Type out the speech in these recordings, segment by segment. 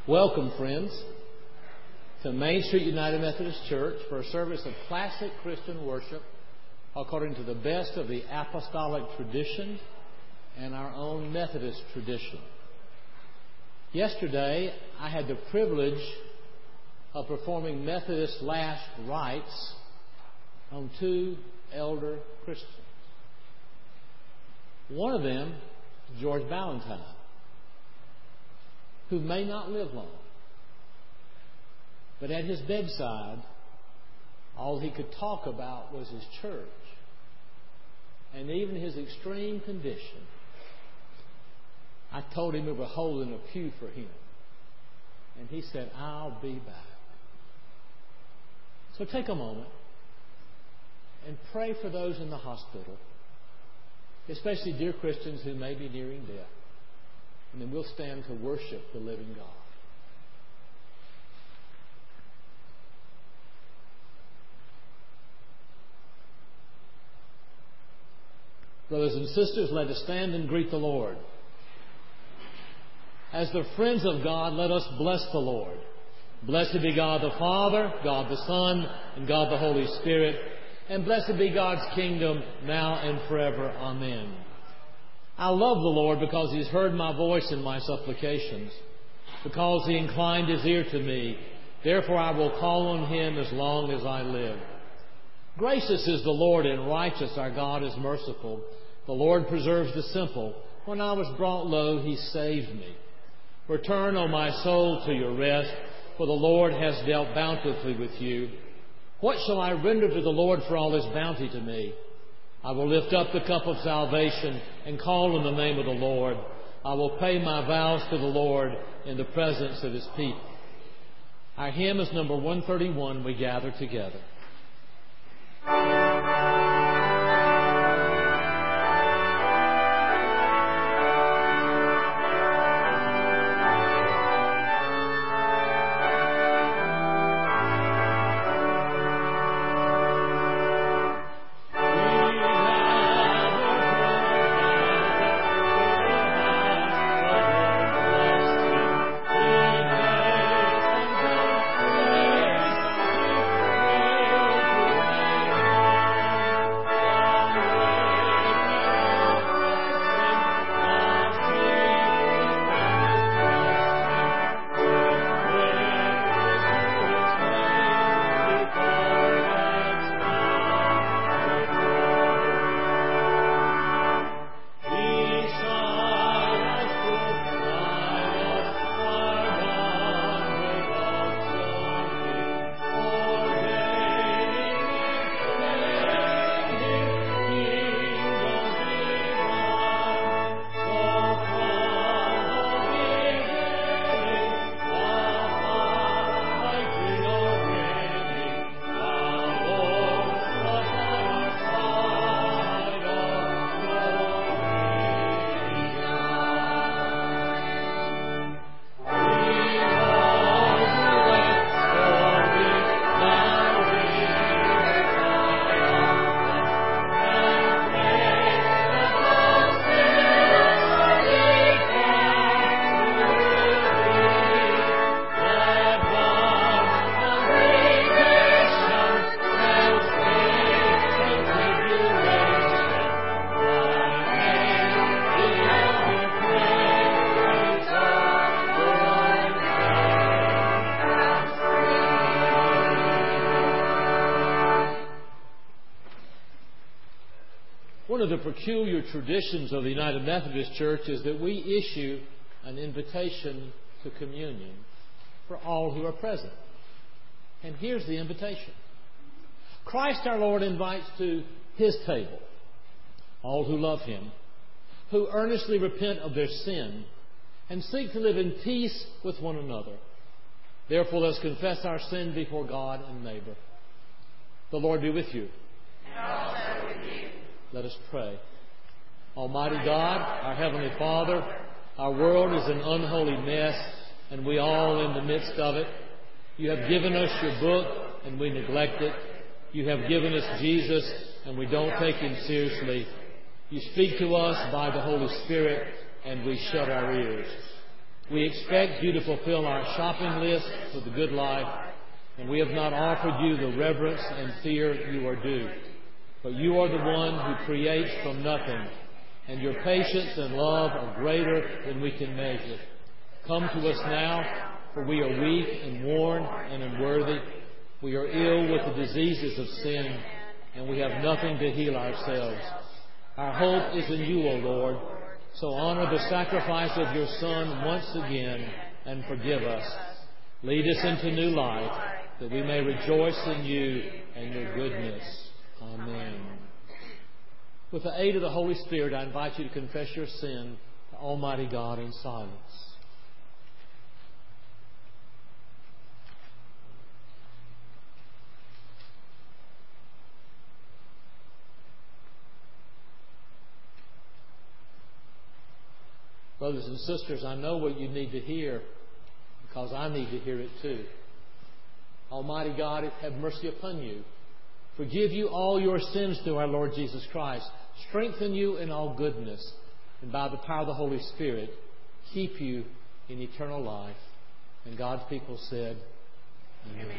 Welcome, friends, to Main Street United Methodist Church for a service of classic Christian worship according to the best of the apostolic tradition and our own Methodist tradition. Yesterday, I had the privilege of performing Methodist last rites on two elder Christians. One of them, George Ballantyne, who may not live long. But at his bedside, all he could talk about was his church and even his extreme condition. I told him we were holding a pew for him. And he said, "I'll be back." So take a moment and pray for those in the hospital, especially dear Christians who may be nearing death. And then we'll stand to worship the living God. Brothers and sisters, let us stand and greet the Lord. As the friends of God, let us bless the Lord. Blessed be God the Father, God the Son, and God the Holy Spirit. And blessed be God's kingdom now and forever. Amen. I love the Lord because He's heard my voice and my supplications, because He inclined His ear to me. Therefore I will call on Him as long as I live. Gracious is the Lord and righteous. Our God is merciful. The Lord preserves the simple. When I was brought low, He saved me. Return, O my soul, to your rest, for the Lord has dealt bountifully with you. What shall I render to the Lord for all His bounty to me? I will lift up the cup of salvation and call on the name of the Lord. I will pay my vows to the Lord in the presence of His people. Our hymn is number 131, We Gather Together. One of the peculiar traditions of the United Methodist Church is that we issue an invitation to communion for all who are present. And here's the invitation. Christ our Lord invites to His table all who love Him, who earnestly repent of their sin and seek to live in peace with one another. Therefore, let's confess our sin before God and neighbor. The Lord be with you. And also with you. Let us pray. Almighty God, our Heavenly Father, our world is an unholy mess, and we all in the midst of it. You have given us your book, and we neglect it. You have given us Jesus, and we don't take Him seriously. You speak to us by the Holy Spirit, and we shut our ears. We expect you to fulfill our shopping list for the good life, and we have not offered you the reverence and fear you are due. But you are the one who creates from nothing, and your patience and love are greater than we can measure. Come to us now, for we are weak and worn and unworthy. We are ill with the diseases of sin, and we have nothing to heal ourselves. Our hope is in you, O Lord. So honor the sacrifice of your Son once again and forgive us. Lead us into new life, that we may rejoice in you and your goodness. Amen. With the aid of the Holy Spirit, I invite you to confess your sin to Almighty God in silence. Brothers and sisters, I know what you need to hear because I need to hear it too. Almighty God, have mercy upon you. Forgive you all your sins through our Lord Jesus Christ. Strengthen you in all goodness. And by the power of the Holy Spirit, keep you in eternal life. And God's people said, Amen.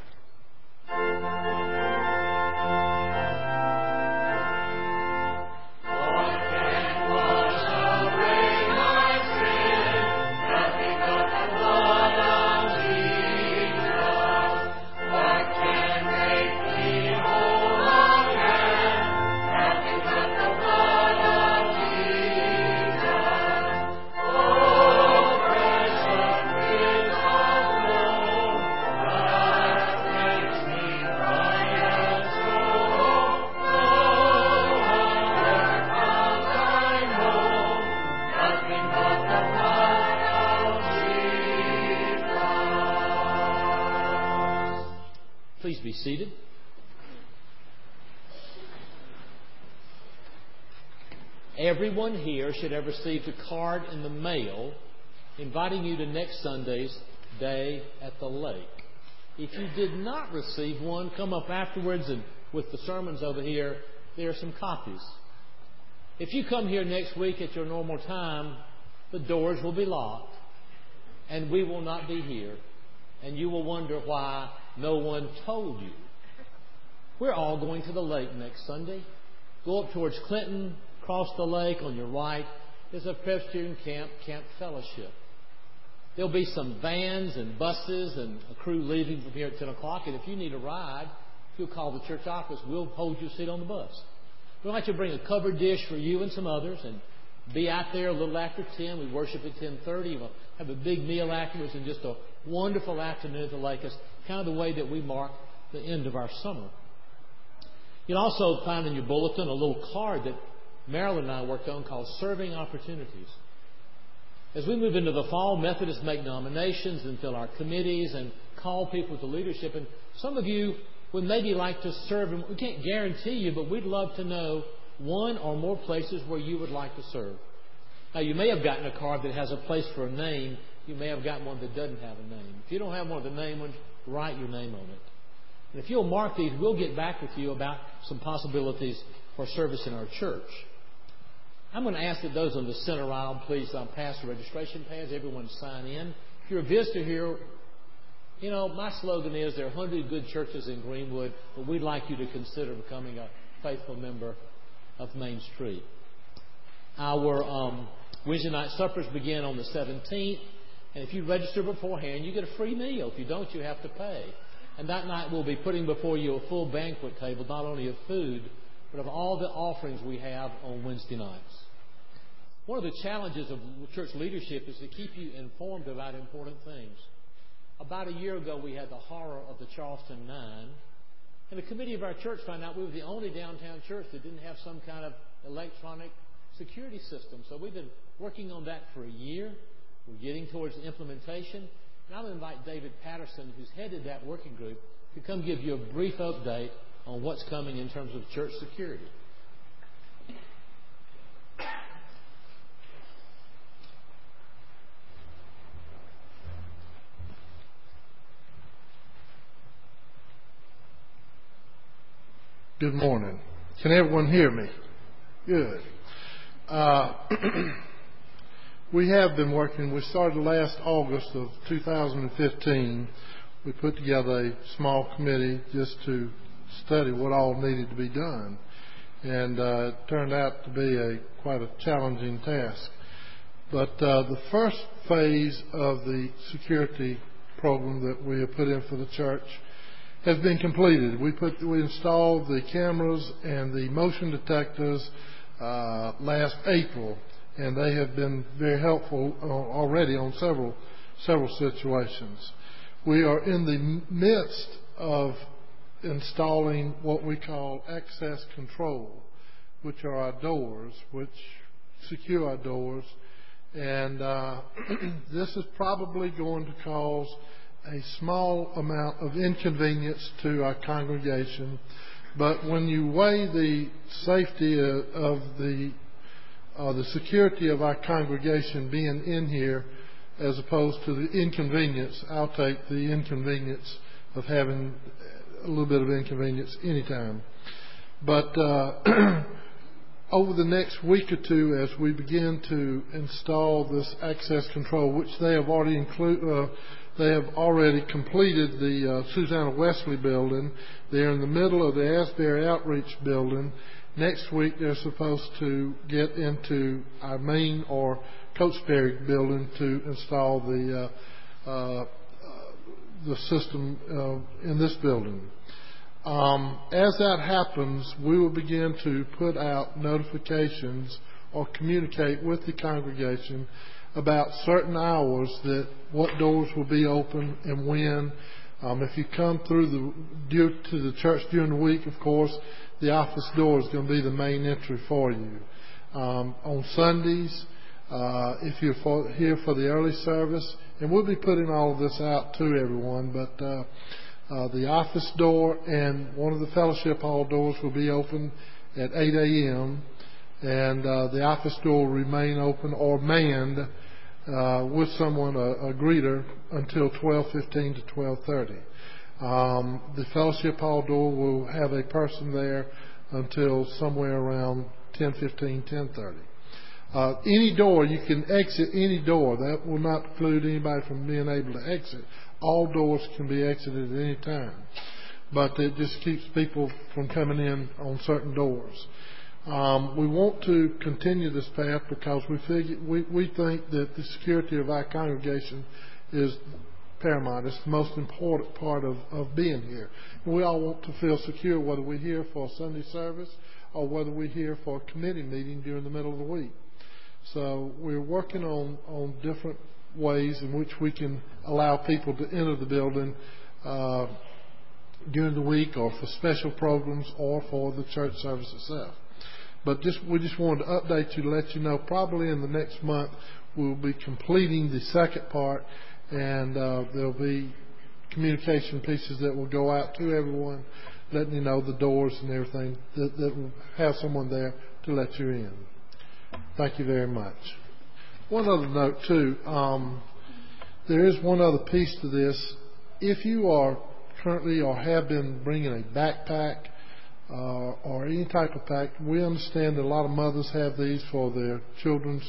Please be seated. Everyone here should have received a card in the mail inviting you to next Sunday's Day at the Lake. If you did not receive one, come up afterwards, and with the sermons over here, there are some copies. If you come here next week at your normal time, the doors will be locked, and we will not be here, and you will wonder why no one told you. We're all going to the lake next Sunday. Go up towards Clinton, cross the lake. On your right is a Presbyterian Camp Fellowship. There'll be some vans and buses and a crew leaving from here at 10 o'clock. And if you need a ride, if you'll call the church office, we'll hold your seat on the bus. We'd like to bring a covered dish for you and some others and be out there a little after 10. We worship at 10:30. We'll have a big meal afterwards and just a wonderful afternoon at the lake. It's kind of the way that we mark the end of our summer. You'll also find in your bulletin a little card that Marilyn and I worked on called Serving Opportunities. As we move into the fall, Methodists make nominations and fill our committees and call people to leadership. And some of you would maybe like to serve. And we can't guarantee you, but we'd love to know one or more places where you would like to serve. Now, you may have gotten a card that has a place for a name. You may have gotten one that doesn't have a name. If you don't have one of the name ones, write your name on it. And if you'll mark these, we'll get back with you about some possibilities for service in our church. I'm going to ask that those on the center aisle please pass the registration pads. Everyone sign in. If you're a visitor here, my slogan is there are 100 good churches in Greenwood, but we'd like you to consider becoming a faithful member of Main Street. Our Wednesday night suppers begin on the 17th. And if you register beforehand, you get a free meal. If you don't, you have to pay. And that night we'll be putting before you a full banquet table, not only of food, but of all the offerings we have on Wednesday nights. One of the challenges of church leadership is to keep you informed about important things. About a year ago, we had the horror of the Charleston 9. And the committee of our church found out we were the only downtown church that didn't have some kind of electronic security system. So we've been working on that for a year. We're getting towards the implementation. And I'm going to invite David Patterson, who's headed that working group, to come give you a brief update on what's coming in terms of church security. Good morning. Can everyone hear me? Good. We have been working. We started last August of 2015. We put together a small committee just to study what all needed to be done. And it turned out to be quite a challenging task. But the first phase of the security program that we have put in for the church has been completed. We installed the cameras and the motion detectors last April, and they have been very helpful already on several situations. We are in the midst of installing what we call access control, which are our doors, which secure our doors. And this is probably going to cause a small amount of inconvenience to our congregation. But when you weigh the safety of the security of our congregation being in here as opposed to the inconvenience, I'll take the inconvenience of having a little bit of inconvenience anytime. But over the next week or two, as we begin to install this access control, which they have already completed the Susanna Wesley building. They're in the middle of the Asbury Outreach building. Next week, they're supposed to get into our main or Coatesbury building to install the system in this building. As that happens, we will begin to put out notifications or communicate with the congregation about certain hours that what doors will be open and when. If you come to the church during the week, of course, the office door is going to be the main entry for you. On Sundays, if you're here for the early service, and we'll be putting all of this out to everyone, but the office door and one of the fellowship hall doors will be open at 8 a.m., and the office door will remain open or manned with someone, a greeter, until 12:15 to 12:30. The fellowship hall door will have a person there until somewhere around 10:15, 10:30. Any door, you can exit any door. That will not preclude anybody from being able to exit. All doors can be exited at any time. But it just keeps people from coming in on certain doors. We want to continue this path because we think that the security of our congregation is paramount. It's the most important part of being here. We all want to feel secure whether we're here for a Sunday service or whether we're here for a committee meeting during the middle of the week. So we're working on different ways in which we can allow people to enter the building during the week or for special programs or for the church service itself. But we just wanted to update you to let you know probably in the next month we'll be completing the second part, and there'll be communication pieces that will go out to everyone, letting you know the doors and everything that will have someone there to let you in. Thank you very much. One other note too, there is one other piece to this. If you are currently or have been bringing a backpack or any type of pack, we understand that a lot of mothers have these for their children's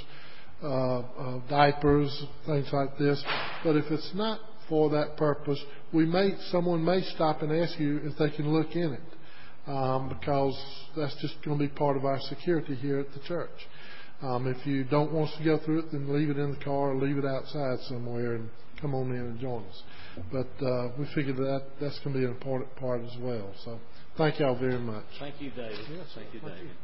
diapers, things like this. But if it's not for that purpose, someone may stop and ask you if they can look in it, because that's just going to be part of our security here at the church. If you don't want us to go through it, then leave it in the car or leave it outside somewhere and come on in and join us. But we figured that's going to be an important part as well. So thank you all very much. Thank you, David. Yes, thank you, thank David.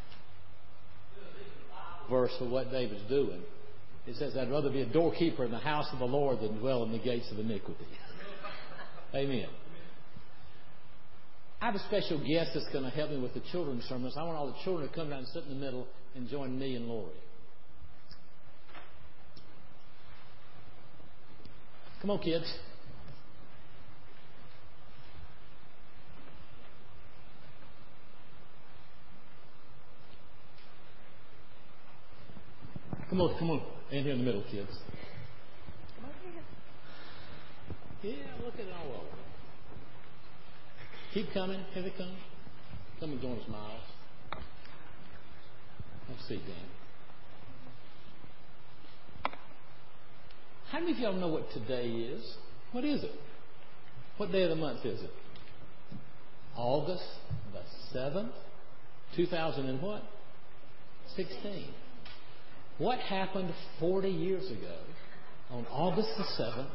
Verse of what David's doing. It says, I'd rather be a doorkeeper in the house of the Lord than dwell in the gates of iniquity. Amen. I have a special guest that's going to help me with the children's sermons. I want all the children to come down and sit in the middle and join me and Lori. Come on, kids. Come on. In here in the middle, kids. Yeah, look at all of them. Keep coming. Here they come. Come and join us, Miles. Let's see, Dan. How many of y'all know what today is? What is it? What day of the month is it? August the 7th, 2000 and what? 16. What happened 40 years ago on August the 7th,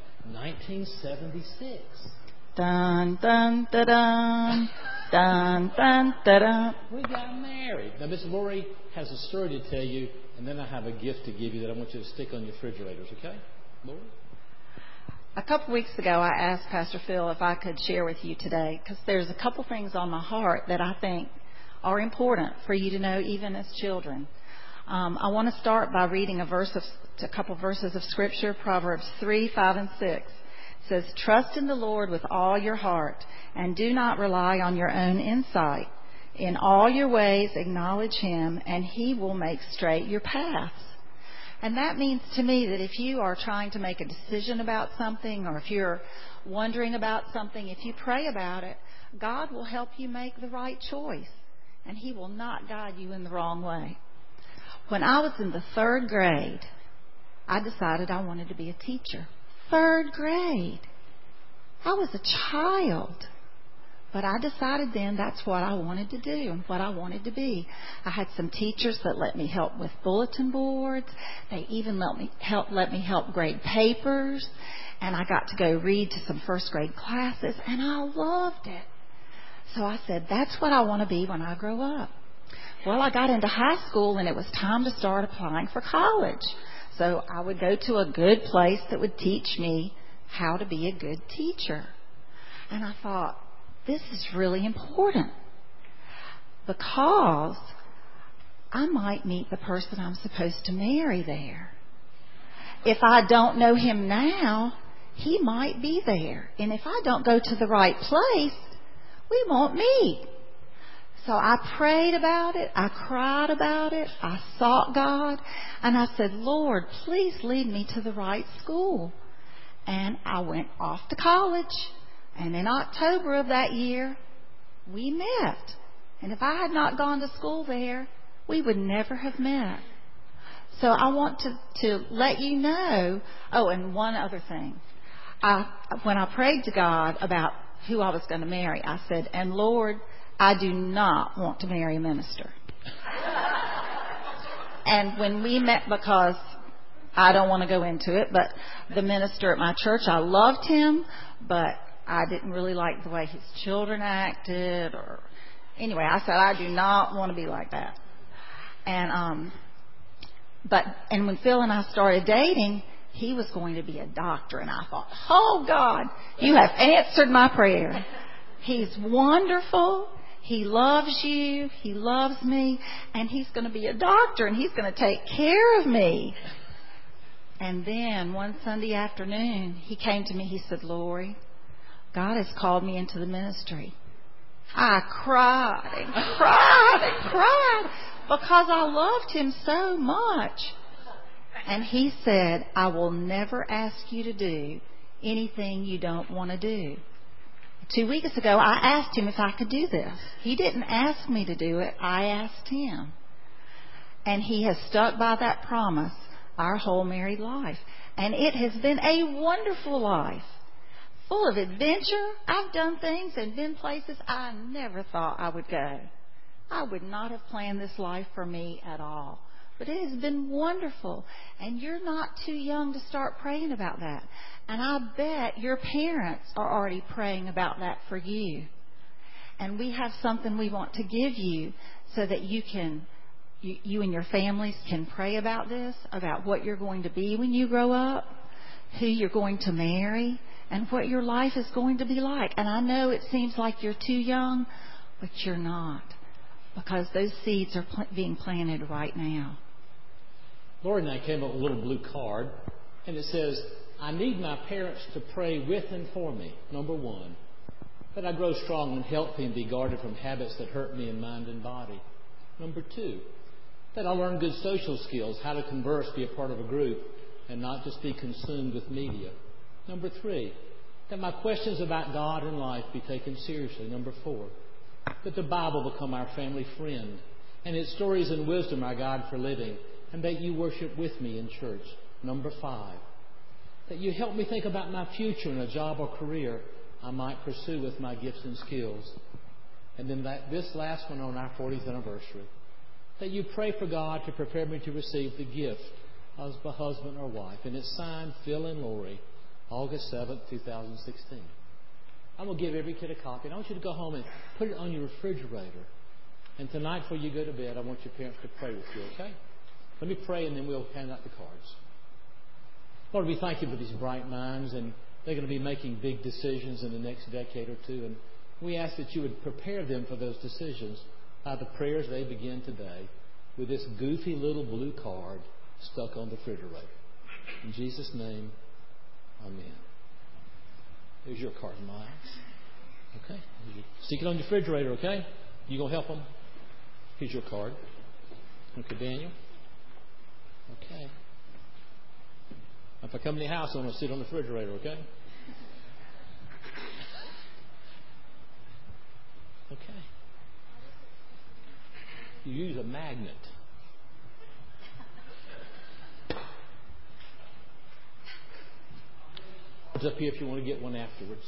1976? Dun, dun, da, dun. Dun, dun, da, dun. We got married. Now, Miss Lori has a story to tell you, and then I have a gift to give you that I want you to stick on your refrigerators, okay? Lori? A couple weeks ago, I asked Pastor Phil if I could share with you today, because there's a couple things on my heart that I think are important for you to know, even as children. I want to start by reading a couple verses of Scripture, Proverbs 3, 5, and 6. It says, "Trust in the Lord with all your heart, and do not rely on your own insight. In all your ways acknowledge Him, and He will make straight your paths." And that means to me that if you are trying to make a decision about something, or if you're wondering about something, if you pray about it, God will help you make the right choice, and He will not guide you in the wrong way. When I was in the 3rd grade, I decided I wanted to be a teacher. 3rd grade. I was a child. But I decided then that's what I wanted to do and what I wanted to be. I had some teachers that let me help with bulletin boards. They even let me help grade papers. And I got to go read to some 1st grade classes, and I loved it. So I said, that's what I want to be when I grow up. Well, I got into high school, and it was time to start applying for college. So I would go to a good place that would teach me how to be a good teacher. And I thought, this is really important, because I might meet the person I'm supposed to marry there. If I don't know him now, he might be there. And if I don't go to the right place, we won't meet. So I prayed about it. I cried about it. I sought God. And I said, Lord, please lead me to the right school. And I went off to college. And in October of that year, we met. And if I had not gone to school there, we would never have met. So I want to let you know. Oh, and one other thing. When I prayed to God about who I was going to marry, I said, and Lord, I do not want to marry a minister. And when we met, because I don't want to go into it, but the minister at my church, I loved him, but I didn't really like the way his children acted. Or anyway, I said, I do not want to be like that. And when Phil and I started dating, he was going to be a doctor. And I thought, oh, God, you have answered my prayer. He's wonderful. He loves you. He loves me. And he's going to be a doctor, and he's going to take care of me. And then one Sunday afternoon, he came to me. He said, Lori, God has called me into the ministry. I cried and cried and cried because I loved him so much. And he said, I will never ask you to do anything you don't want to do. 2 weeks ago, I asked him if I could do this. He didn't ask me to do it. I asked him. And he has stuck by that promise our whole married life. And it has been a wonderful life, full of adventure. I've done things and been places I never thought I would go. I would not have planned this life for me at all. But it has been wonderful. And you're not too young to start praying about that. And I bet your parents are already praying about that for you. And we have something we want to give you so that you and your families can pray about this, about what you're going to be when you grow up, who you're going to marry, and what your life is going to be like. And I know it seems like you're too young, but you're not, because those seeds are being planted right now. Lori and I came up with a little blue card, and it says, I need my parents to pray with and for me, number one, that I grow strong and healthy and be guarded from habits that hurt me in mind and body. Number two, that I learn good social skills, how to converse, be a part of a group, and not just be consumed with media. Number three, that my questions about God and life be taken seriously. Number four, that the Bible become our family friend, and its stories and wisdom our guide for living, and that you worship with me in church. Number five, that you help me think about my future in a job or career I might pursue with my gifts and skills. And then this last one on our 40th anniversary, that you pray for God to prepare me to receive the gift as a husband or wife. And it's signed Phil and Lori, August 7th, 2016. I'm going to give every kid a copy. And I want you to go home and put it on your refrigerator. And tonight before you go to bed, I want your parents to pray with you, okay? Let me pray and then we'll hand out the cards. Lord, we thank you for these bright minds, and they're going to be making big decisions in the next decade or two. And we ask that you would prepare them for those decisions by the prayers they begin today with this goofy little blue card stuck on the refrigerator. In Jesus' name, amen. There's your card, Miles. Okay? Stick it on your refrigerator, okay? You going to help them? Here's your card. Okay, Daniel? Okay. If I come to your house, I'm going to sit on the refrigerator, okay? Okay. You use a magnet. It's up here if you want to get one afterwards.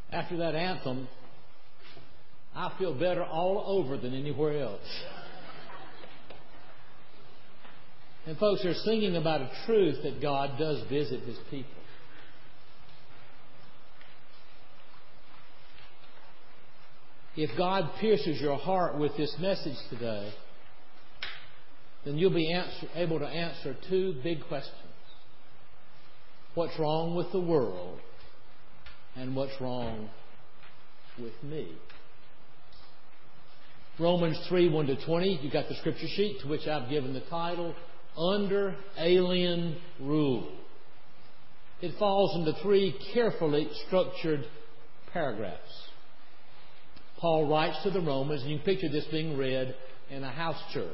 After that anthem, I feel better all over than anywhere else. And folks, they're singing about a truth that God does visit His people. If God pierces your heart with this message today, then you'll be able to answer two big questions. What's wrong with the world? And what's wrong with me? Romans 3:1-20, you got the scripture sheet to which I've given the title, Under Alien Rule. It falls into three carefully structured paragraphs. Paul writes to the Romans, and you can picture this being read in a house church.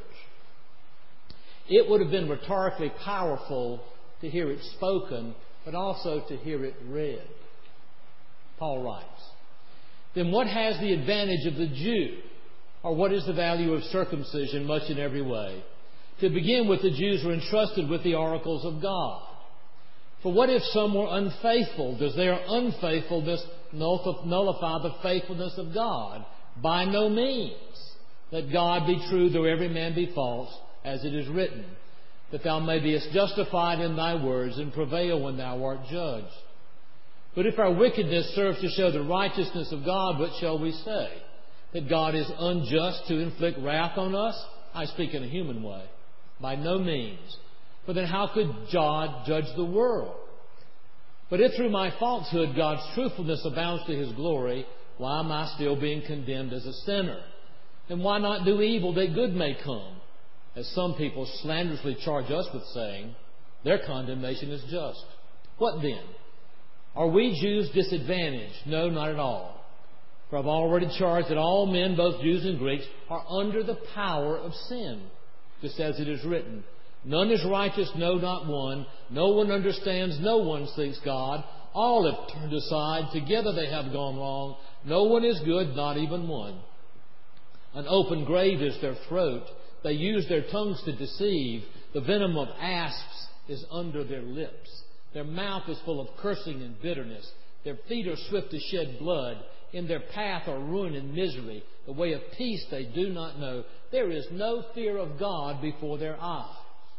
It would have been rhetorically powerful to hear it spoken, but also to hear it read. Paul writes, then what has the advantage of the Jew? Or what is the value of circumcision much in every way? To begin with, the Jews were entrusted with the oracles of God. For what if some were unfaithful? Does their unfaithfulness nullify the faithfulness of God? By no means. Let God be true, though every man be false, as it is written, that thou mayest justified in thy words and prevail when thou art judged. But if our wickedness serves to show the righteousness of God, what shall we say? That God is unjust to inflict wrath on us? I speak in a human way. By no means. For then how could God judge the world? But if through my falsehood God's truthfulness abounds to His glory, why am I still being condemned as a sinner? And why not do evil that good may come? As some people slanderously charge us with saying, their condemnation is just. What then? Are we Jews disadvantaged? No, not at all. For I've already charged that all men, both Jews and Greeks, are under the power of sin, just as it is written. None is righteous, no, not one. No one understands, no one seeks God. All have turned aside, together they have gone wrong. No one is good, not even one. An open grave is their throat. They use their tongues to deceive. The venom of asps is under their lips. Their mouth is full of cursing and bitterness. Their feet are swift to shed blood. In their path are ruin and misery. The way of peace they do not know. There is no fear of God before their eyes.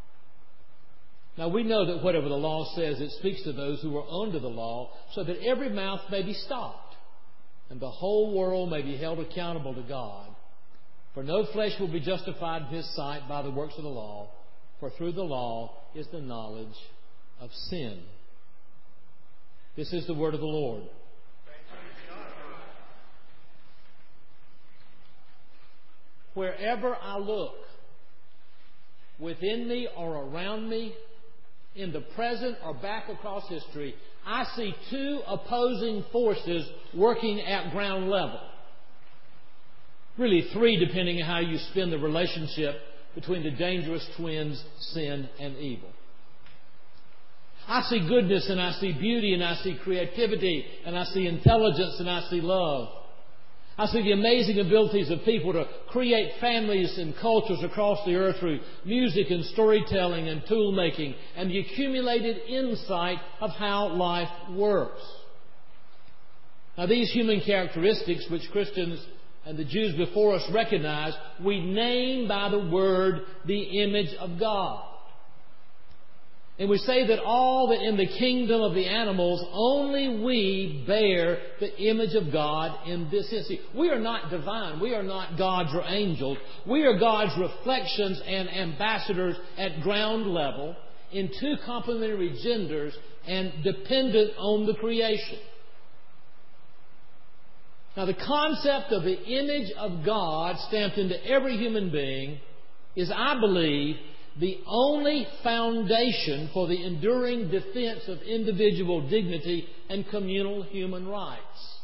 Now we know that whatever the law says, it speaks to those who are under the law, so that every mouth may be stopped, and the whole world may be held accountable to God. For no flesh will be justified in His sight by the works of the law, for through the law is the knowledge of sin. This is the word of the Lord. Wherever I look, within me or around me, in the present or back across history, I see two opposing forces working at ground level. Really three, depending on how you spin the relationship between the dangerous twins, sin and evil. I see goodness and I see beauty and I see creativity and I see intelligence and I see love. I see the amazing abilities of people to create families and cultures across the earth through music and storytelling and tool making and the accumulated insight of how life works. Now these human characteristics which Christians and the Jews before us recognize, we name by the word the image of God. And we say that all that in the kingdom of the animals, only we bear the image of God in this sense. We are not divine. We are not gods or angels. We are God's reflections and ambassadors at ground level in two complementary genders and dependent on the creation. Now the concept of the image of God stamped into every human being is, I believe, the only foundation for the enduring defense of individual dignity and communal human rights.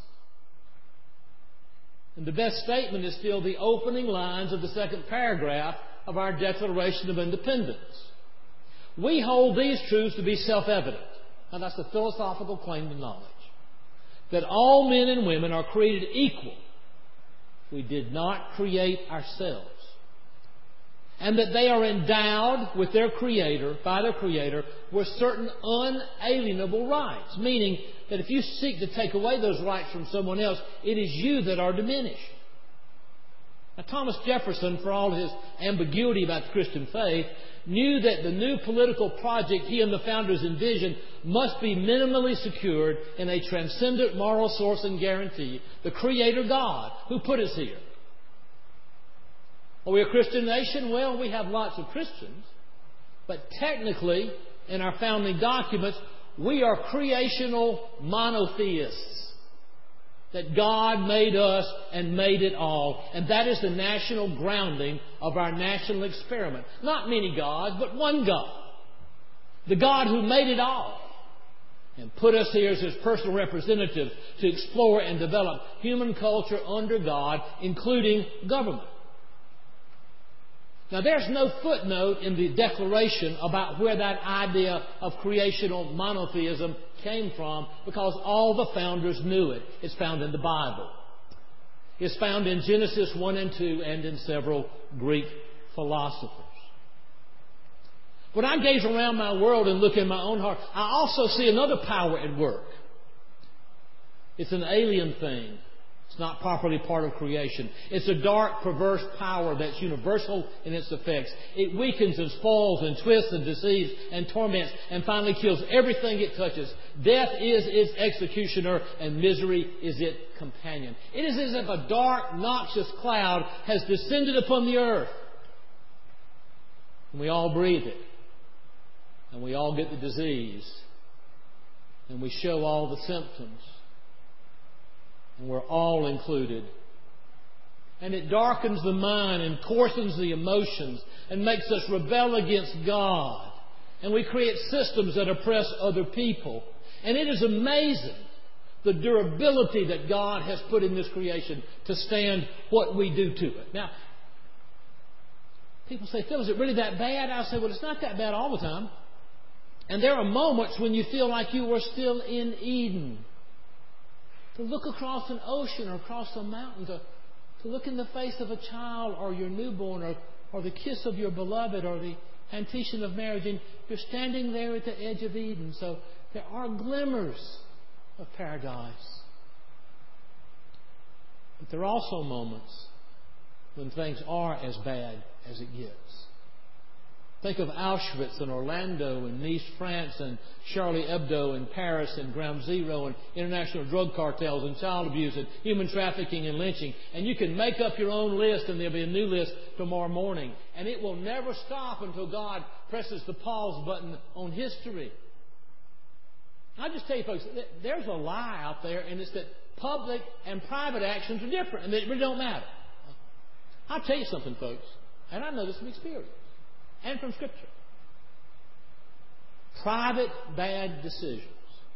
And the best statement is still the opening lines of the second paragraph of our Declaration of Independence. We hold these truths to be self-evident. Now that's the philosophical claim to knowledge. That all men and women are created equal. We did not create ourselves. and that they are endowed with their Creator, by their Creator, with certain unalienable rights. Meaning that if you seek to take away those rights from someone else, it is you that are diminished. Now, Thomas Jefferson, for all his ambiguity about the Christian faith, knew that the new political project he and the founders envisioned must be minimally secured in a transcendent moral source and guarantee, the Creator God, who put us here. Are we a Christian nation? Well, we have lots of Christians. But technically, in our founding documents, we are creational monotheists. That God made us and made it all. And that is the national grounding of our national experiment. Not many gods, but one God. The God who made it all. And put us here as His personal representatives to explore and develop human culture under God, including government. Now, there's no footnote in the Declaration about where that idea of creational monotheism came from, because all the founders knew it. It's found in the Bible. It's found in Genesis 1 and 2 and in several Greek philosophers. When I gaze around my world and look in my own heart, I also see another power at work. It's an alien thing. It's not properly part of creation. It's a dark, perverse power that's universal in its effects. It weakens and spoils and twists and deceives and torments and finally kills everything it touches. Death is its executioner and misery is its companion. It is as if a dark, noxious cloud has descended upon the earth. And we all breathe it. And we all get the disease. And we show all the symptoms. And we're all included. And it darkens the mind and coarsens the emotions and makes us rebel against God. And we create systems that oppress other people. And it is amazing the durability that God has put in this creation to stand what we do to it. Now, people say, Phil, is it really that bad? I say, well, it's not that bad all the time. And there are moments when you feel like you are still in Eden. To look across an ocean or across a mountain, to look in the face of a child or your newborn or the kiss of your beloved or the anticipation of marriage, and you're standing there at the edge of Eden. So there are glimmers of paradise. But there are also moments when things are as bad as it gets. Think of Auschwitz and Orlando and Nice, France, and Charlie Hebdo in Paris and Ground Zero and international drug cartels and child abuse and human trafficking and lynching. And you can make up your own list and there'll be a new list tomorrow morning. And it will never stop until God presses the pause button on history. I'll just tell you folks, there's a lie out there, and it's that public and private actions are different and they really don't matter. I'll tell you something, folks, and I know this from experience. And from Scripture. Private bad decisions.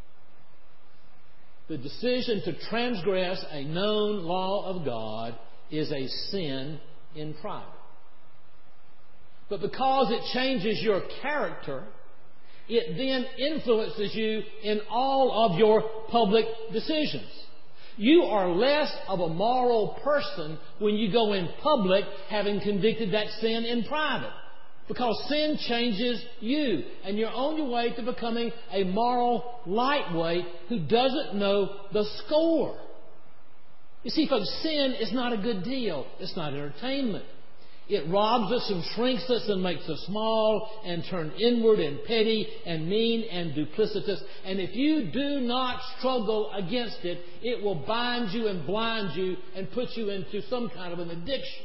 The decision to transgress a known law of God is a sin in private. But because it changes your character, it then influences you in all of your public decisions. You are less of a moral person when you go in public having convicted that sin in private. Because sin changes you, and you're on your way to becoming a moral lightweight who doesn't know the score. You see, folks, sin is not a good deal. It's not entertainment. It robs us and shrinks us and makes us small and turn inward and petty and mean and duplicitous. And if you do not struggle against it, it will bind you and blind you and put you into some kind of an addiction.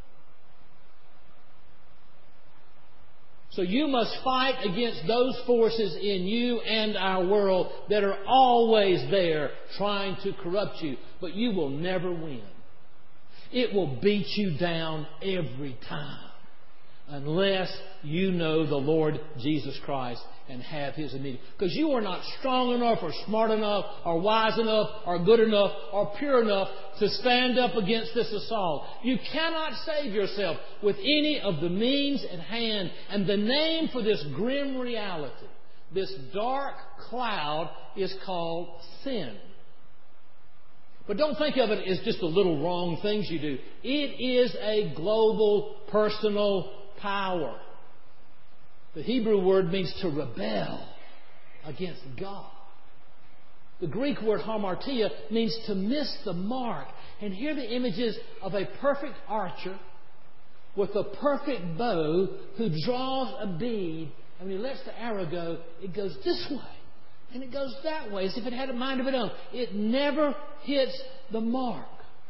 So you must fight against those forces in you and our world that are always there trying to corrupt you. But you will never win. It will beat you down every time. Unless you know the Lord Jesus Christ and have His immediate. Because you are not strong enough or smart enough or wise enough or good enough or pure enough to stand up against this assault. You cannot save yourself with any of the means at hand. And the name for this grim reality, this dark cloud, is called sin. But don't think of it as just the little wrong things you do. It is a global, personal power. The Hebrew word means to rebel against God. The Greek word hamartia means to miss the mark. And here the image is of a perfect archer with a perfect bow who draws a bead. And when he lets the arrow go, it goes this way. And it goes that way, as if it had a mind of its own. It never hits the mark.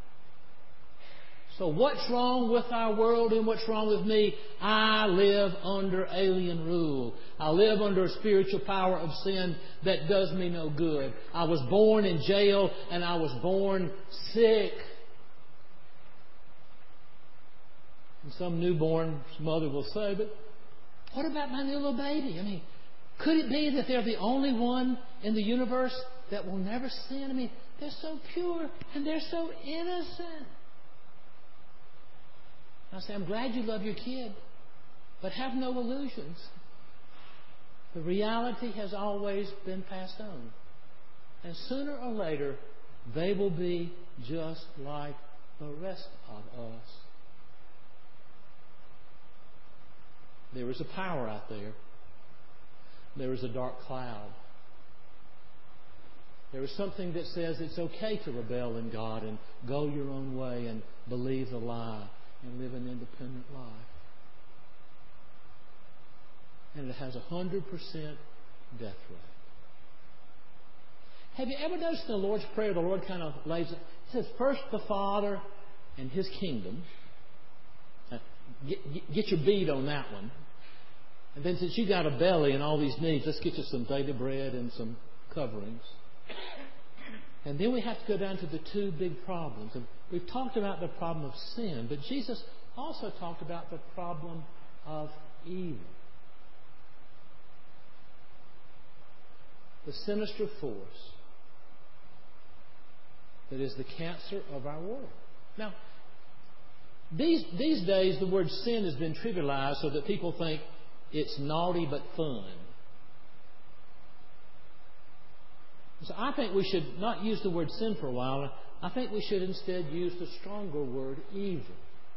So what's wrong with our world and what's wrong with me? I live under alien rule. I live under a spiritual power of sin that does me no good. I was born in jail and I was born sick. And some newborn mother will say, but what about my little baby? I mean, could it be that they're the only one in the universe that will never sin? I mean, they're so pure and they're so innocent. I say, I'm glad you love your kid, but have no illusions. The reality has always been passed on. And sooner or later, they will be just like the rest of us. There is a power out there. There is a dark cloud. There is something that says it's okay to rebel in God and go your own way and believe the lie and live an independent life. And it has 100% death rate. Have you ever noticed in the Lord's Prayer, the Lord kind of lays it? It says, first the Father and His kingdom. Get your bead on that one. And then since you got a belly and all these needs, let's get you some daily bread and some coverings. And then we have to go down to the two big problems. And we've talked about the problem of sin, but Jesus also talked about the problem of evil. The sinister force that is the cancer of our world. Now, these days the word sin has been trivialized so that people think it's naughty but fun. So I think we should not use the word sin for a while. I think we should instead use the stronger word evil.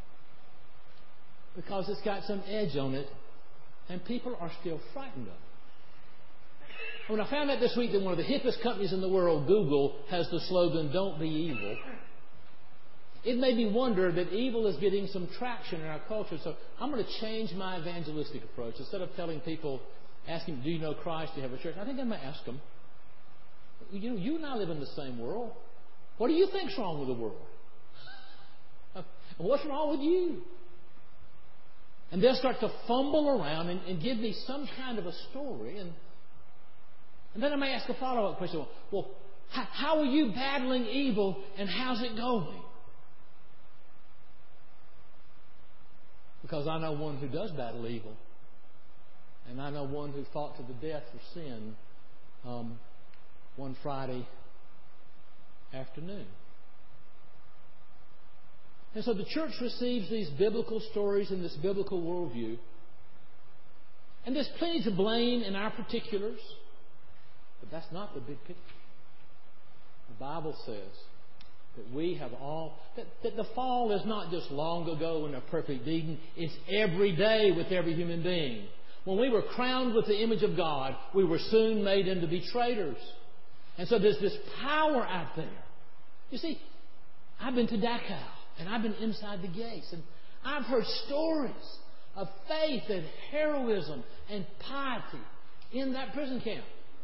Because it's got some edge on it, and people are still frightened of it. When I found out this week that one of the hippest companies in the world, Google, has the slogan, "Don't be evil," it made me wonder that evil is getting some traction in our culture. So I'm going to change my evangelistic approach. Instead of telling people, asking, do you know Christ? Do you have a church? I think I'm going to ask them, you and I live in the same world. What do you think's wrong with the world? What's wrong with you? And they'll start to fumble around and give me some kind of a story. And then I may ask a follow-up question. Well, how are you battling evil and how's it going? Because I know one who does battle evil. And I know one who fought to the death for sin one Friday afternoon. And so the church receives these biblical stories and this biblical worldview. And there's plenty to blame in our particulars. But that's not the big picture. The Bible says that we have all, that the fall is not just long ago in a perfect Eden. It's every day with every human being. When we were crowned with the image of God, we were soon made into betrayers. And so there's this power out there. You see, I've been to Dachau, and I've been inside the gates, and I've heard stories of faith and heroism and piety in that prison camp.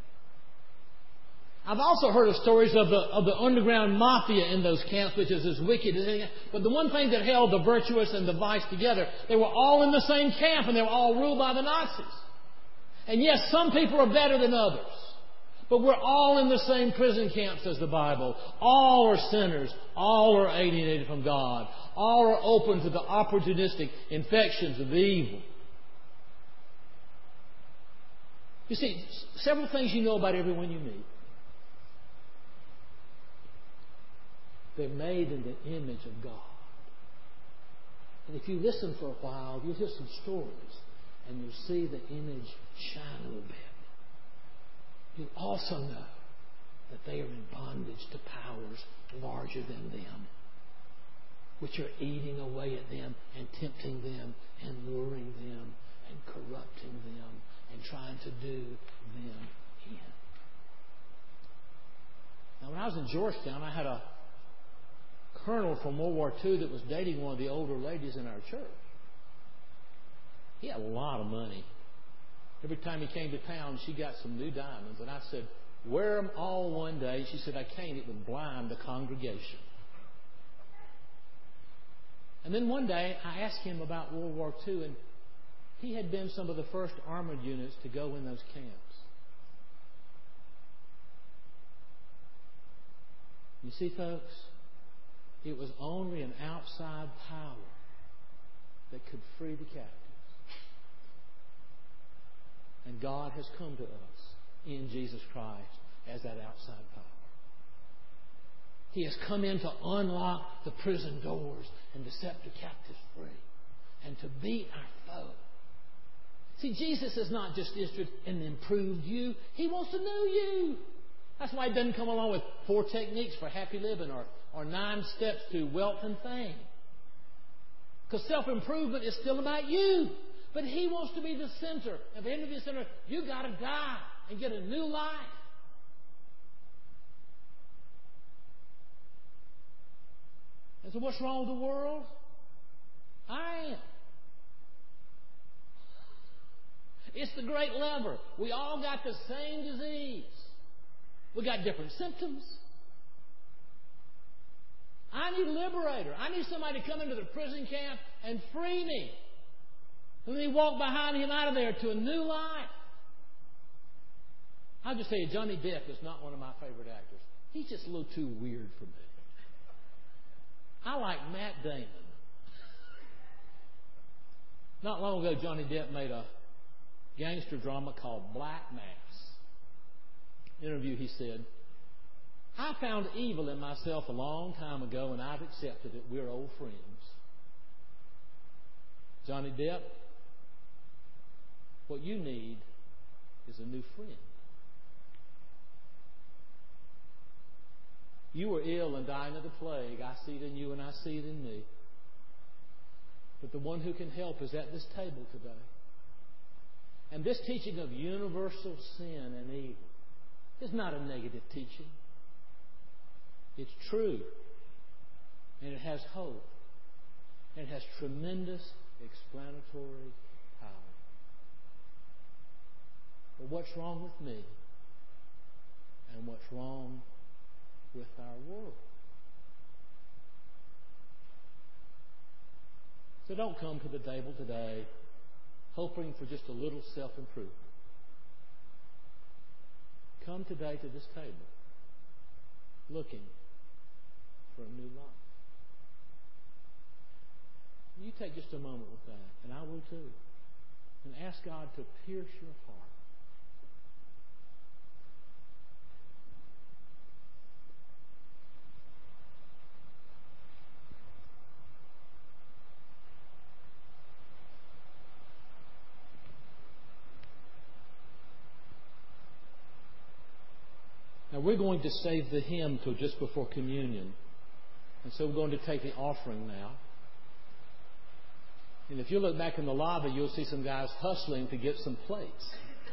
I've also heard of stories of the underground mafia in those camps, which is as wicked as anything. But the one thing that held the virtuous and the vice together, they were all in the same camp, and they were all ruled by the Nazis. And yes, some people are better than others. But we're all in the same prison camp, says the Bible. All are sinners. All are alienated from God. All are open to the opportunistic infections of evil. You see, several things you know about everyone you meet. They're made in the image of God. And if you listen for a while, you'll hear some stories, and you'll see the image shine a little bit. You'll also know that they are in bondage to powers larger than them. which are eating away at them and tempting them and luring them and corrupting them and trying to do them in. Now, when I was in Georgetown, I had a colonel from World War II that was dating one of the older ladies in our church. He had a lot of money. Every time he came to town, she got some new diamonds. And I said, wear them all one day. She said, I can't. It would blind the congregation. And then one day, I asked him about World War II, and he had been some of the first armored units to go in those camps. You see, folks, it was only an outside power that could free the captives. And God has come to us in Jesus Christ as that outside power. He has come in to unlock the prison doors and to set the captives free and to beat our foe. See, Jesus is not just interested in the improved you. He wants to know you. That's why He doesn't come along with 4 techniques for happy living or 9 steps to wealth and fame. Because self-improvement is still about you. But He wants to be the center. At the end of the center, you got to die and get a new life. And so what's wrong with the world? I am. It's the great lever. We all got the same disease. We got different symptoms. I need a liberator. I need somebody to come into the prison camp and free me. And then walk behind him out of there to a new life. I'll just tell you, Johnny Depp is not one of my favorite actors. He's just a little too weird for me. I like Matt Damon. Not long ago, Johnny Depp made a gangster drama called Black Mass. In an interview, he said, I found evil in myself a long time ago, and I've accepted it. We're old friends. Johnny Depp, what you need is a new friend. You were ill and dying of the plague. I see it in you and I see it in me. But the one who can help is at this table today. And this teaching of universal sin and evil is not a negative teaching. It's true. And it has hope. And it has tremendous explanatory power. But what's wrong with me? And what's wrong with our world? So don't come to the table today hoping for just a little self-improvement. Come today to this table looking for a new life. You take just a moment with that, and I will too, and ask God to pierce your heart. Now we're going to save the hymn till just before communion. And so we're going to take the offering now. And if you look back in the lobby, you'll see some guys hustling to get some plates.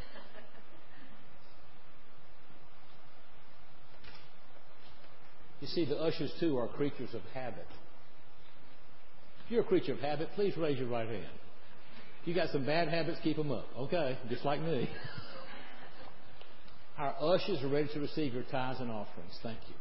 You see, the ushers too are creatures of habit. If you're a creature of habit, please raise your right hand. If you got some bad habits, keep them up. Okay, just like me. Our ushers are ready to receive your tithes and offerings. Thank you.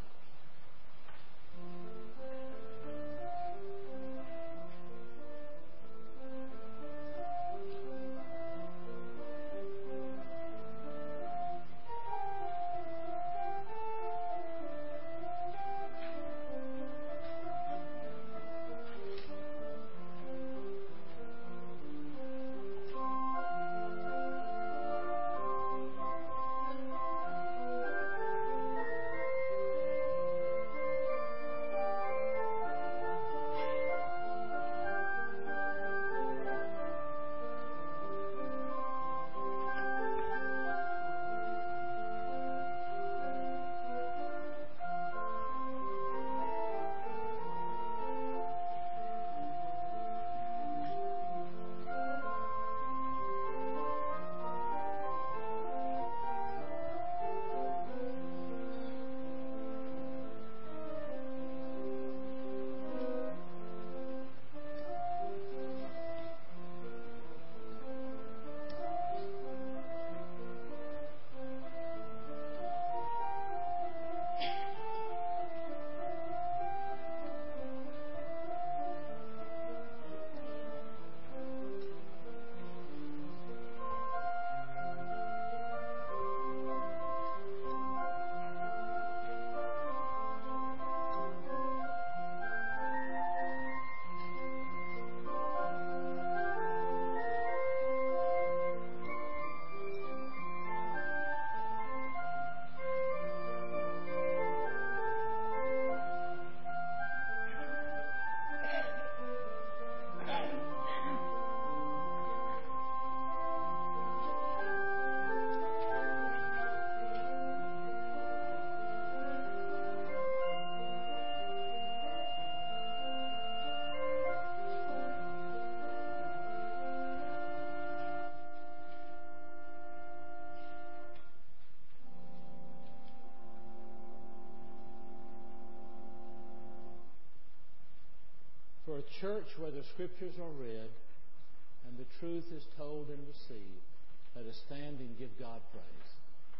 church where the Scriptures are read and the truth is told and received. Let us stand and give God praise.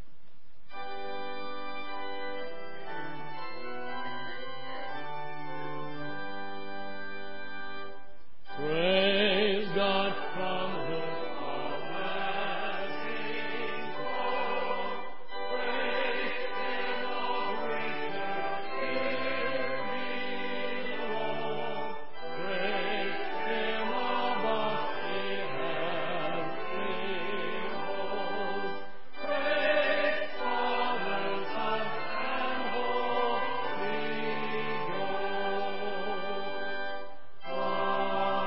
Praise God from whom all blessings flow. Praise Him, all creatures here below. Praise Him above the heavenly hosts. Praise Father, Son, and Holy Ghost.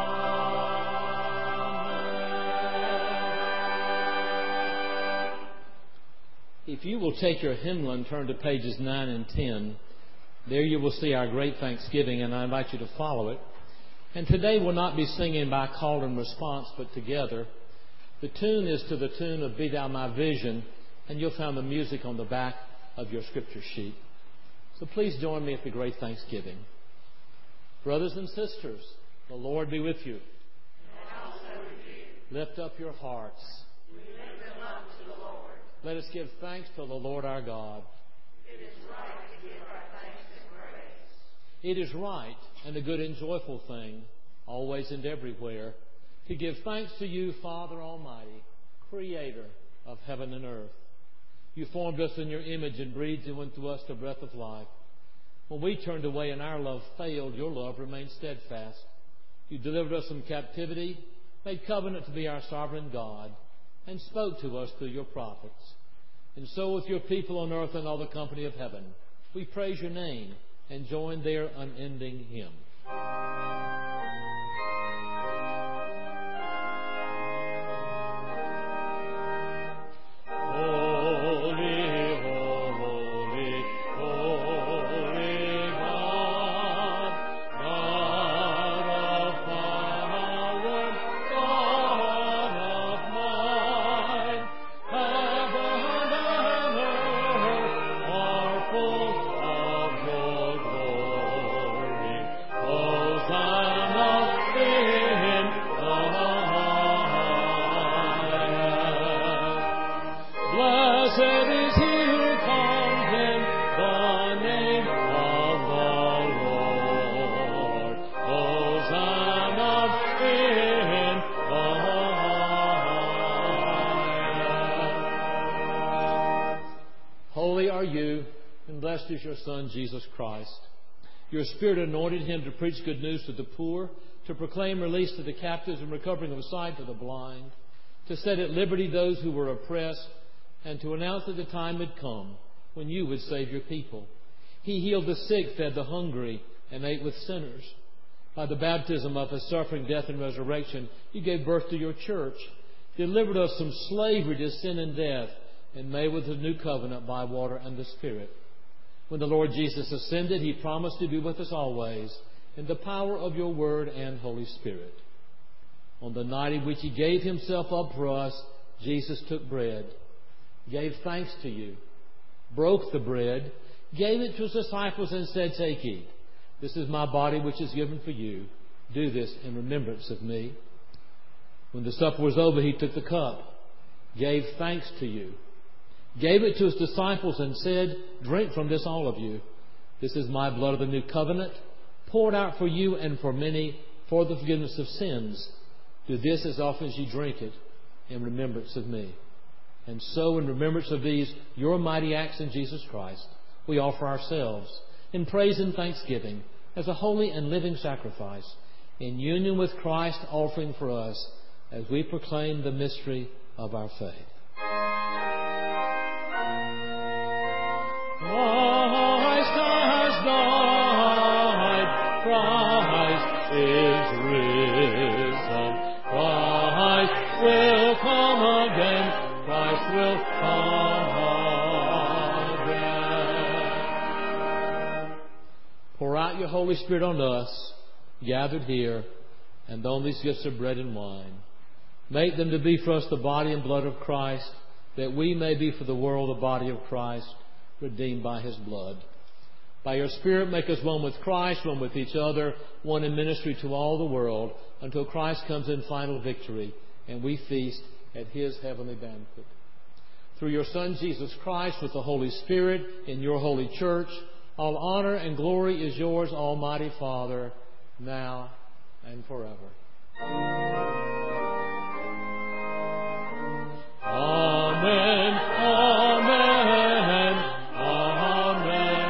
If you will take your hymnal and turn to pages 9 and 10, there you will see our great thanksgiving, and I invite you to follow it. And today we'll not be singing by call and response, but together. The tune is to the tune of Be Thou My Vision, and you'll find the music on the back of your scripture sheet. So please join me at the great thanksgiving. Brothers and sisters, the Lord be with you. And also with you. Lift up your hearts. We lift them up to the Lord. Let us give thanks to the Lord our God. It is right to give our thanks and praise. It is right and a good and joyful thing, always and everywhere, to give thanks to you, Father Almighty, Creator of heaven and earth. You formed us in your image and breathed into us the breath of life. When we turned away and our love failed, your love remained steadfast. You delivered us from captivity, made covenant to be our sovereign God, and spoke to us through your prophets. And so with your people on earth and all the company of heaven, we praise your name and join their unending hymn. Blessed is your Son, Jesus Christ. Your Spirit anointed him to preach good news to the poor, to proclaim release to the captives and recovering of sight to the blind, to set at liberty those who were oppressed, and to announce that the time had come when you would save your people. He healed the sick, fed the hungry, and ate with sinners. By the baptism of his suffering, death, and resurrection, you gave birth to your church, delivered us from slavery to sin and death, and made with a new covenant by water and the Spirit. When the Lord Jesus ascended, he promised to be with us always in the power of your word and Holy Spirit. On the night in which he gave himself up for us, Jesus took bread, gave thanks to you, broke the bread, gave it to his disciples and said, "Take, eat. This is my body which is given for you. Do this in remembrance of me." When the supper was over, he took the cup, gave thanks to you, gave it to his disciples and said, "Drink from this, all of you. This is my blood of the new covenant, poured out for you and for many for the forgiveness of sins. Do this as often as you drink it in remembrance of me." And so, in remembrance of these, your mighty acts in Jesus Christ, we offer ourselves in praise and thanksgiving as a holy and living sacrifice, in union with Christ offering for us as we proclaim the mystery of our faith. Christ has died, Christ is risen, Christ will come again, Christ will come again. Pour out your Holy Spirit on us, gathered here, and on these gifts of bread and wine. Make them to be for us the body and blood of Christ, that we may be for the world the body of Christ, redeemed by his blood. By your Spirit, make us one with Christ, one with each other, one in ministry to all the world, until Christ comes in final victory and we feast at His heavenly banquet. Through your Son, Jesus Christ, with the Holy Spirit, in your holy church, all honor and glory is yours, Almighty Father, now and forever. Amen, amen, amen,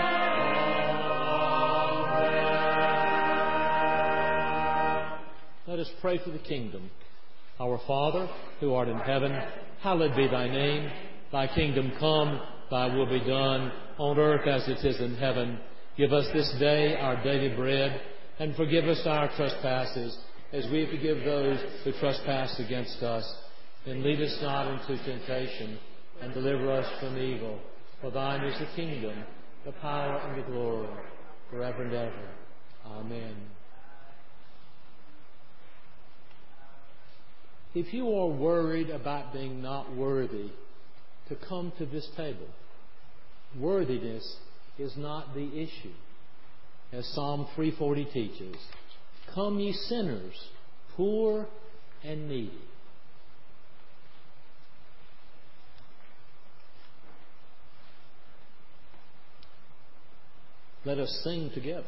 amen. Let us pray for the kingdom. Our Father, who art in heaven, hallowed be thy name. Thy kingdom come, thy will be done, on earth as it is in heaven. Give us this day our daily bread, and forgive us our trespasses, as we forgive those who trespass against us. And lead us not into temptation, and deliver us from evil. For thine is the kingdom, the power, and the glory, forever and ever. Amen. If you are worried about being not worthy to come to this table, worthiness is not the issue. As Psalm 340 teaches, come ye sinners, poor and needy. Let us sing together.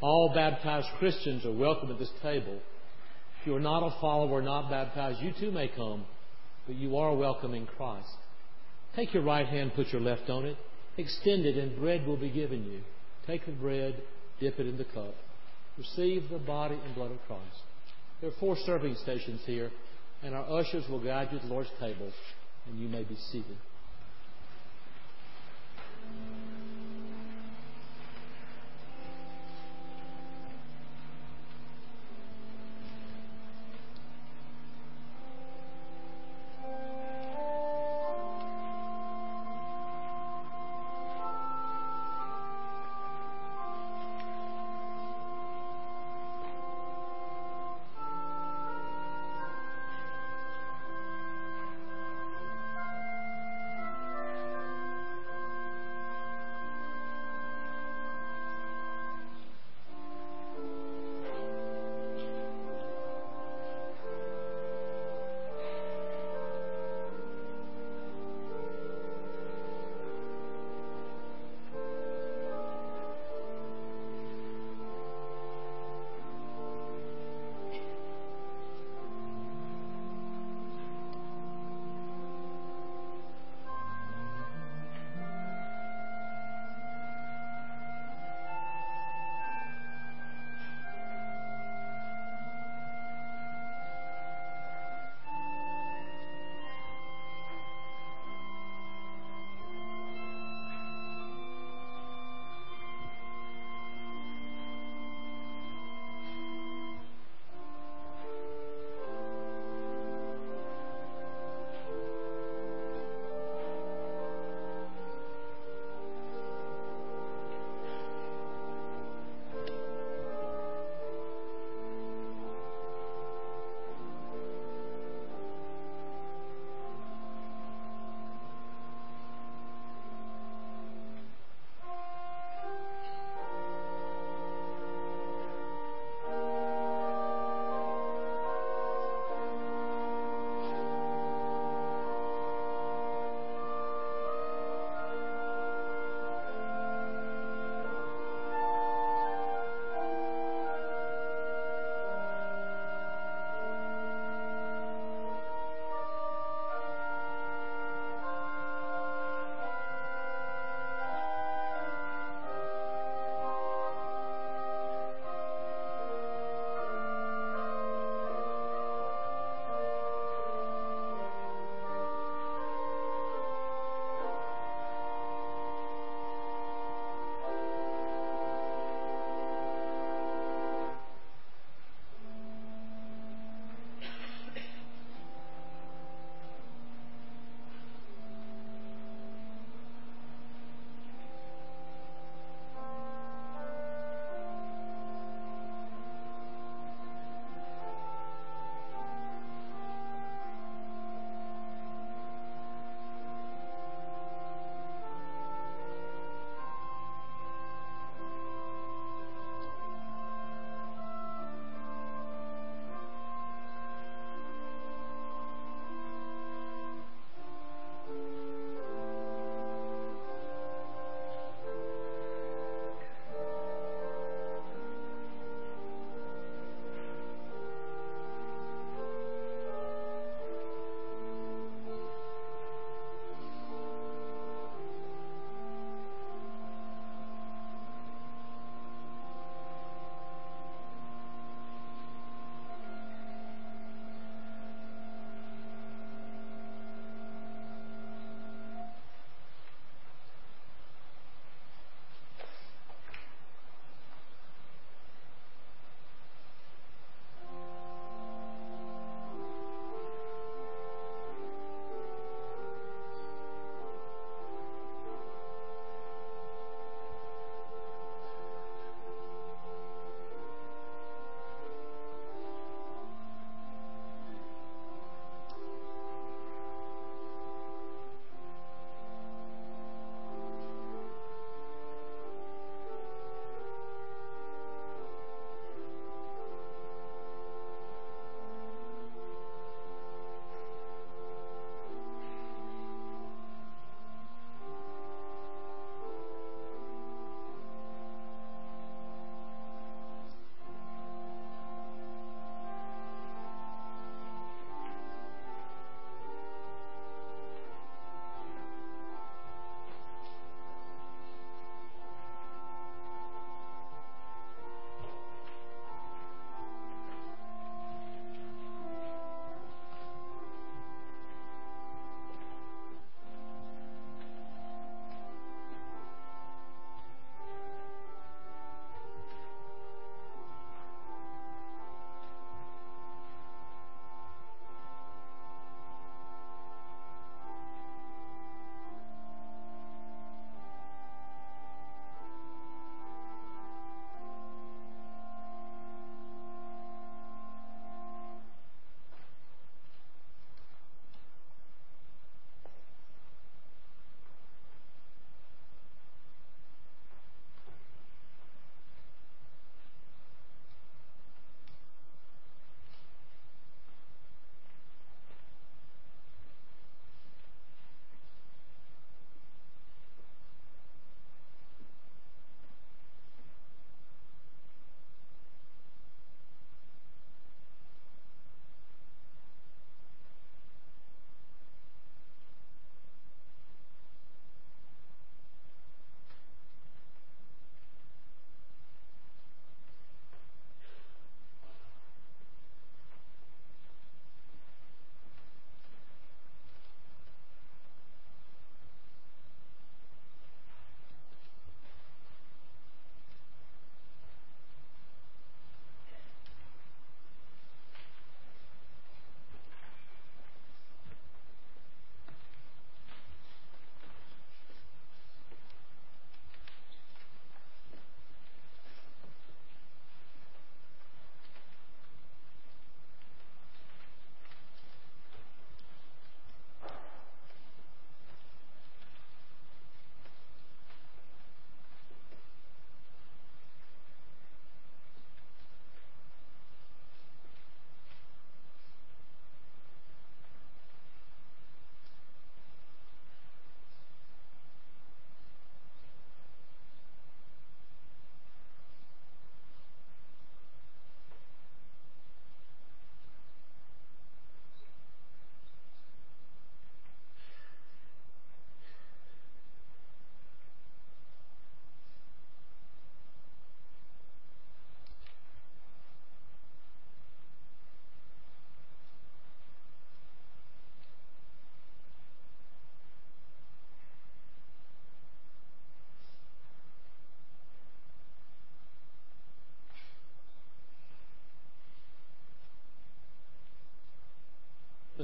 All baptized Christians are welcome at this table. If you are not a follower, not baptized, you too may come, but you are welcome in Christ. Take your right hand, put your left on it, extend it, and bread will be given you. Take the bread, dip it in the cup. Receive the body and blood of Christ. There are 4 serving stations here, and our ushers will guide you to the Lord's table, and you may be seated.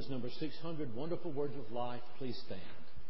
is number 600, Wonderful Words of Life. Please stand.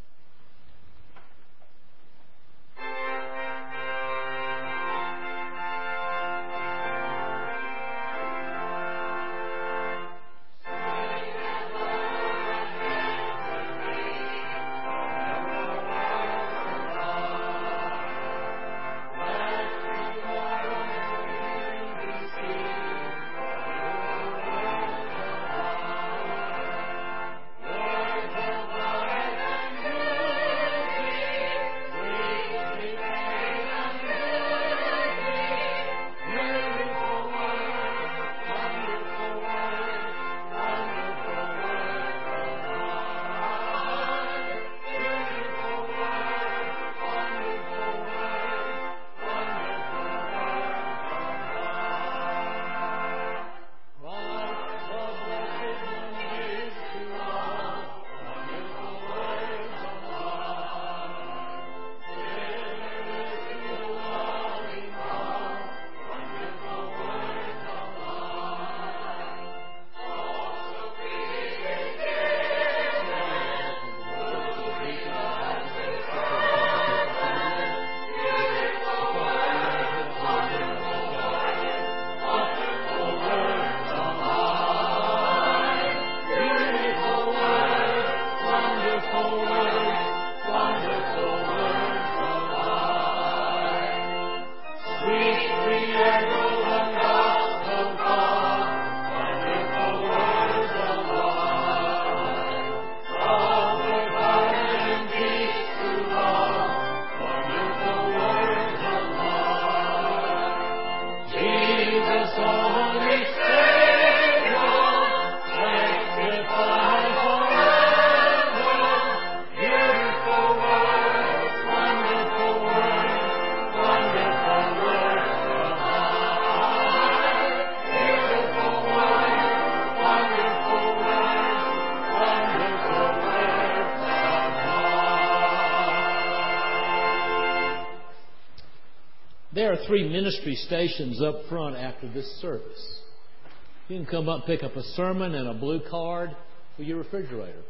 There are 3 ministry stations up front after this service. You can come up and pick up a sermon and a blue card for your refrigerator.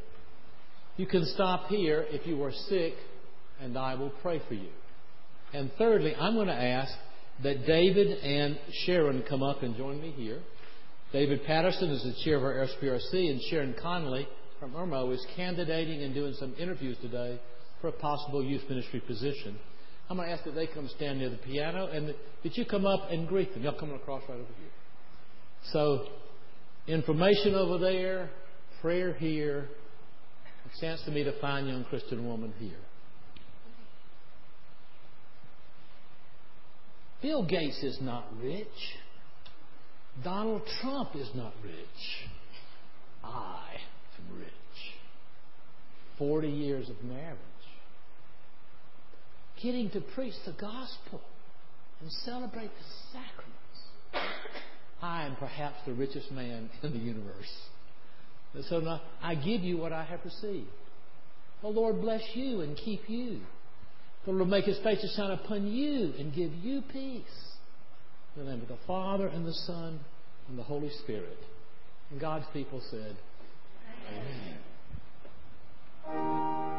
You can stop here if you are sick, and I will pray for you. And thirdly, I'm going to ask that David and Sharon come up and join me here. David Patterson is the chair of our SPRC, and Sharon Connolly from IRMO is candidating and doing some interviews today for a possible youth ministry position. I'm going to ask that they come stand near the piano and that you come up and greet them. Y'all coming across right over here. So, information over there, prayer here, a chance to meet a fine young Christian woman here. Bill Gates is not rich. Donald Trump is not rich. I am rich. 40 years of marriage. Getting to preach the gospel and celebrate the sacraments. I am perhaps the richest man in the universe. And so now I give you what I have received. The Lord bless you and keep you. The Lord make His face to shine upon you and give you peace. In the name of the Father and the Son and the Holy Spirit. And God's people said, Amen.